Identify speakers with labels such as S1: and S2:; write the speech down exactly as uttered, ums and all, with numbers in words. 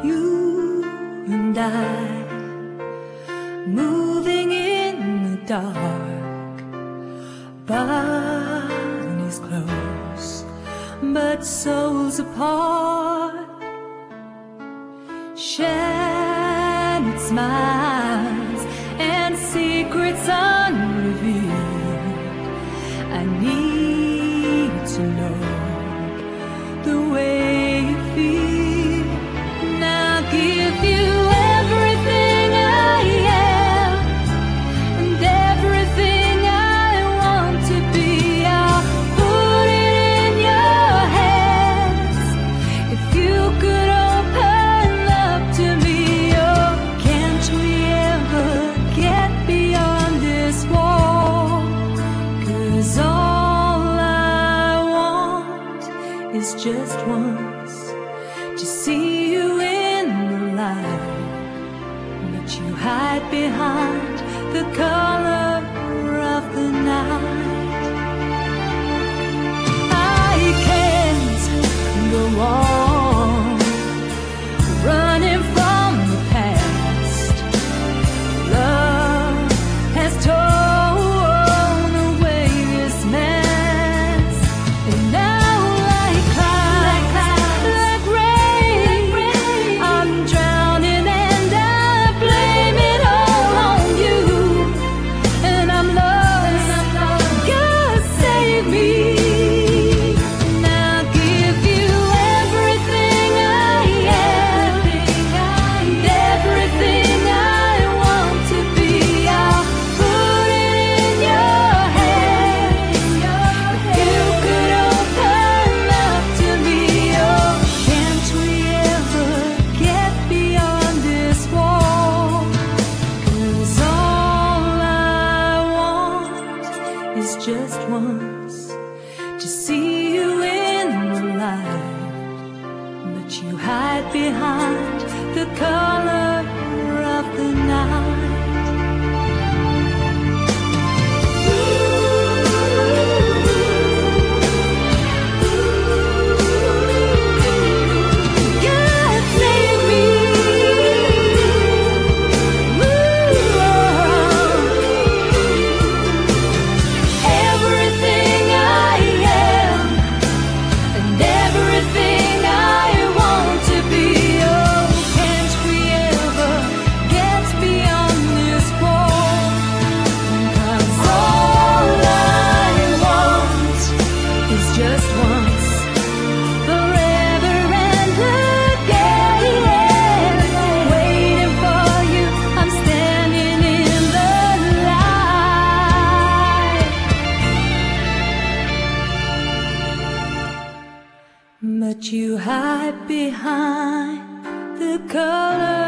S1: You and I, moving in the dark, bodies close, but souls apart. Shattered smiles and secrets unrevealed. I need to know the way you feel. Now give you everything I am and everything I want to be. I'll put it in your hands. If you could open up to me, oh, can't we ever get beyond this wall? 'Cause all I want is just once to see you in the light, but you hide behind the color of the night. I can't go on running from the past. Love has torn away this mask, and now like clouds, like rain, I'm drowning and I blame it all on you. And I'm lost, God save me. Now give you everything I am and everything I want to be. I'll put it in your hands. If you could open up to me, oh, can't we ever get beyond this wall? 'Cause all I want is just once to see you in the light, but you hide behind the color of the night. God save me. Everything I am and everything I want to be. Oh, can't we ever get beyond this wall? 'Cause all I want is just once, forever and again. Waiting for you, I'm standing in the light, but you hide behind the color